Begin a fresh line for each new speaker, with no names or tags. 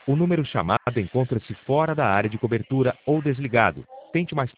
O número chamado encontra-se fora da área de cobertura ou desligado. Tente mais